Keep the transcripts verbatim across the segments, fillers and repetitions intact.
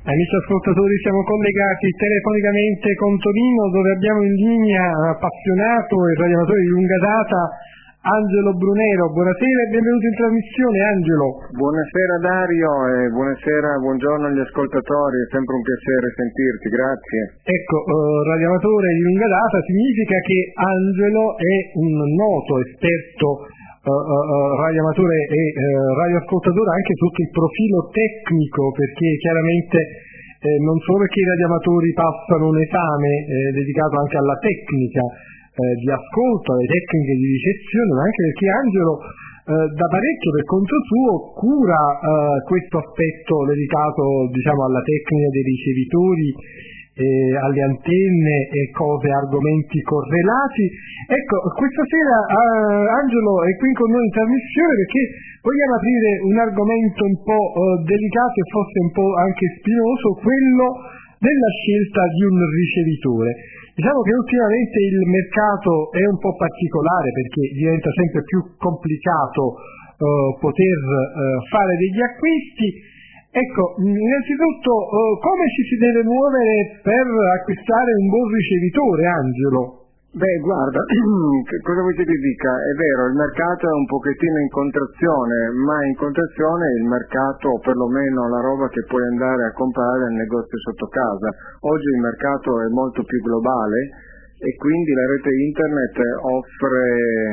Amici ascoltatori, siamo collegati telefonicamente con Torino, dove abbiamo in linea appassionato e radioamatore di lunga data Angelo Brunero. Buonasera e benvenuto in trasmissione, Angelo. Buonasera Dario e buonasera, buongiorno agli ascoltatori, è sempre un piacere sentirti, grazie. Ecco, uh, radioamatore di lunga data significa che Angelo è un noto esperto Uh, uh, uh, radioamatore e uh, radioascoltatore anche sotto il profilo tecnico, perché chiaramente eh, non solo che i radioamatori passano un esame eh, dedicato anche alla tecnica eh, di ascolto, alle tecniche di ricezione, ma anche perché Angelo eh, da parecchio per conto suo cura eh, questo aspetto dedicato, diciamo, alla tecnica dei ricevitori, Eh, alle antenne e cose, argomenti correlati. Ecco, questa sera eh, Angelo è qui con noi in trasmissione perché vogliamo aprire un argomento un po' eh, delicato e forse un po' anche spinoso, quello della scelta di un ricevitore. Diciamo che ultimamente il mercato è un po' particolare perché diventa sempre più complicato eh, poter eh, fare degli acquisti. Ecco, innanzitutto uh, come ci si deve muovere per acquistare un buon ricevitore, Angelo? Beh, guarda, cosa vuoi che ti dica? È vero, il mercato è un pochettino in contrazione, ma in contrazione il mercato, o perlomeno la roba che puoi andare a comprare nel negozio sotto casa. Oggi il mercato è molto più globale e quindi la rete internet offre,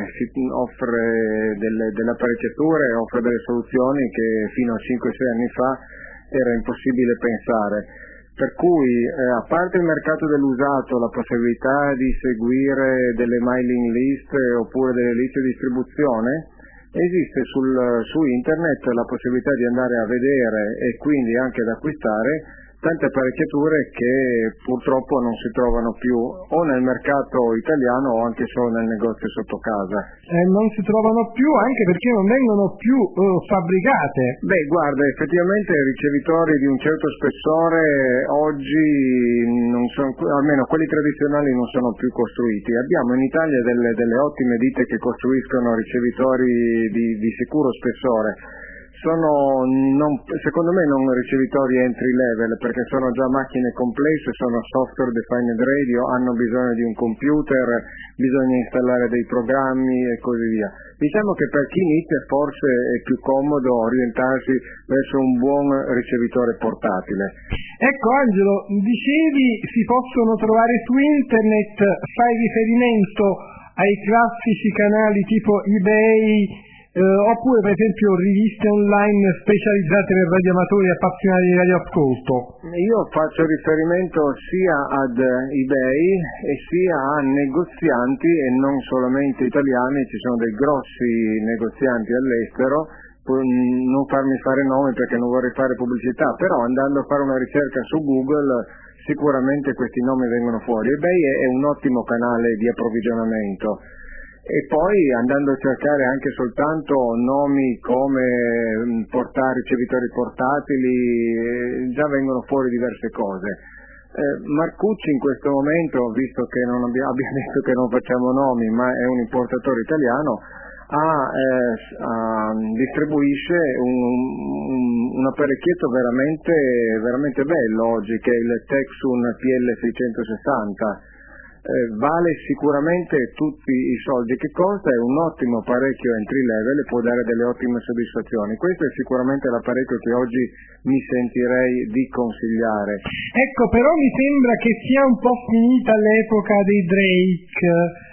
offre delle, delle apparecchiature, offre delle soluzioni che fino a cinque sei anni fa era impossibile pensare. Per cui, eh, a parte il mercato dell'usato, la possibilità di seguire delle mailing list oppure delle liste di distribuzione, esiste sul, su internet la possibilità di andare a vedere e quindi anche ad acquistare tante apparecchiature che purtroppo non si trovano più o nel mercato italiano o anche solo nel negozio sotto casa. Eh, non si trovano più anche perché non vengono più uh, fabbricate. Beh, guarda, effettivamente i ricevitori di un certo spessore oggi non sono, almeno quelli tradizionali, non sono più costruiti. Abbiamo in Italia delle, delle ottime ditte che costruiscono ricevitori di, di sicuro spessore. Sono, non, secondo me, non ricevitori entry level, perché sono già macchine complesse, sono software defined radio, hanno bisogno di un computer, bisogna installare dei programmi e così via. Diciamo che per chi inizia forse è più comodo orientarsi verso un buon ricevitore portatile. Ecco Angelo, dicevi si possono trovare su internet, fai riferimento ai classici canali tipo eBay, Eh, oppure per esempio riviste online specializzate per radioamatori appassionati di radioascolto? Io faccio riferimento sia ad eBay e sia a negozianti, e non solamente italiani, ci sono dei grossi negozianti all'estero, non farmi fare nomi perché non vorrei fare pubblicità, però andando a fare una ricerca su Google sicuramente questi nomi vengono fuori. eBay è un ottimo canale di approvvigionamento. E poi andando a cercare anche soltanto nomi come portare ricevitori portatili, già vengono fuori diverse cose. Eh, Marcucci in questo momento, visto che non abbia, abbia detto che non facciamo nomi, ma è un importatore italiano, ha, eh, ha, distribuisce un, un, un apparecchietto veramente, veramente bello oggi, che è il Texun P L seicentosessanta. Eh, vale sicuramente tutti i soldi che costa, è un ottimo apparecchio entry level e può dare delle ottime soddisfazioni. Questo è sicuramente l'apparecchio che oggi mi sentirei di consigliare. Ecco, però mi sembra che sia un po' finita l'epoca dei Drake,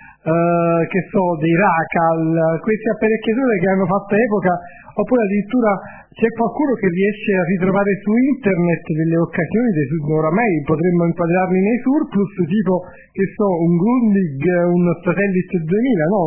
eh, che so, dei Racal, questi apparecchiature che hanno fatto epoca, oppure addirittura c'è qualcuno che riesce a ritrovare su internet delle occasioni, dei, oramai potremmo inquadrarli nei surplus, tipo, che so, un Grundig, un Satellite duemila, no?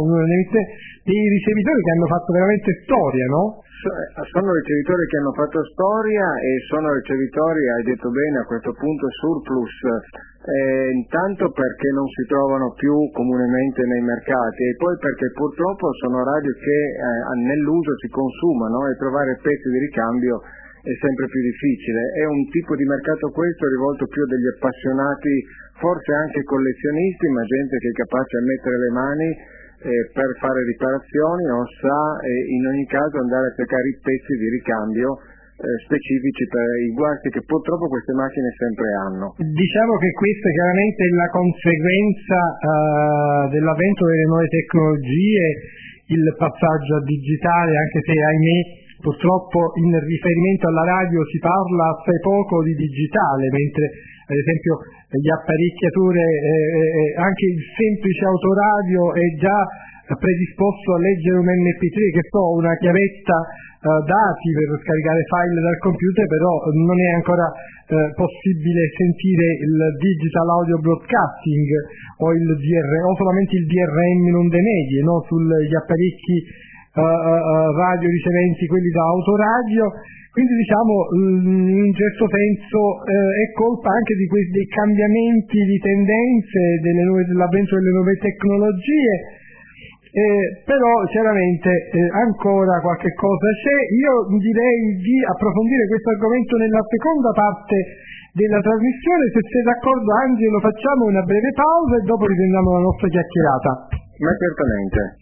Dei ricevitori che hanno fatto veramente storia, no? Sono ricevitori che hanno fatto storia e sono ricevitori, hai detto bene a questo punto, surplus, eh, intanto perché non si trovano più comunemente nei mercati e poi perché purtroppo sono radio che eh, nell'uso si consumano e trovare pezzi di ricambio è sempre più difficile. È un tipo di mercato questo rivolto più degli appassionati, forse anche collezionisti, ma gente che è capace a mettere le mani eh, per fare riparazioni o sa eh, in ogni caso andare a cercare i pezzi di ricambio specifici per i guasti che purtroppo queste macchine sempre hanno. Diciamo che questa è chiaramente la conseguenza uh, dell'avvento delle nuove tecnologie, il passaggio a digitale, anche se ahimè purtroppo in riferimento alla radio si parla assai poco di digitale, mentre ad esempio gli apparecchiature, eh, anche il semplice autoradio è già predisposto a leggere un emme pi tre, che so, una chiavetta uh, dati per scaricare file dal computer, però non è ancora uh, possibile sentire il digital audio broadcasting o il D R, o solamente il D R M in onde medie, no? Sugli apparecchi uh, uh, radio riceventi, quelli da autoradio. Quindi diciamo in un certo senso uh, è colpa anche di questi dei cambiamenti di tendenze, delle nuove, dell'avvento delle nuove tecnologie. Eh, però chiaramente eh, ancora qualche cosa c'è. Io direi di approfondire questo argomento nella seconda parte della trasmissione. Se sei d'accordo, Angelo, facciamo una breve pausa e dopo riprendiamo la nostra chiacchierata. Ma certamente.